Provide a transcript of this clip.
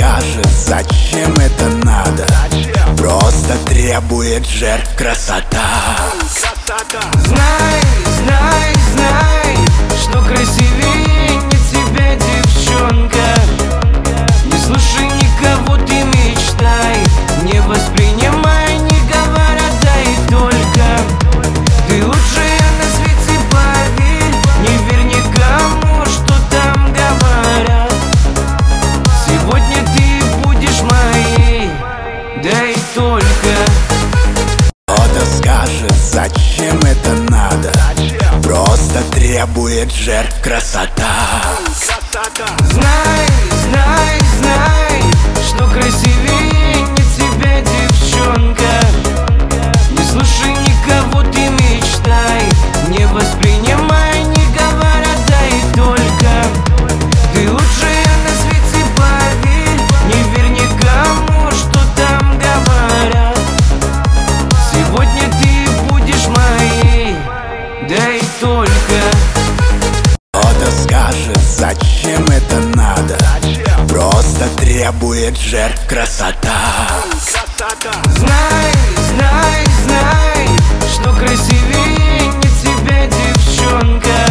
скажет, зачем это надо? Просто требует жертв красота. Знай, знай, знай, что красивее не тебя, девчонка. Не слушай никого, ты мечтай, не воспринимай, не говоря, да и только. Ты лучшая на свете, поверь, не верь никому, что там говорят. Сегодня ты будешь моей, да и только. Кто-то скажет, зачем это надо? Просто требует жертв красота. Знай, знай, знай, что красивее не тебя, девчонка. Не слушай никого, ты мечтай, не воспринимай, не говоря, да и только. Ты лучшая на свете, поверь, не верь никому, что там говорят. Сегодня ты будешь моей, да и только. Кто-то скажет, зачем это надо? Просто требует жертв красота. Знай,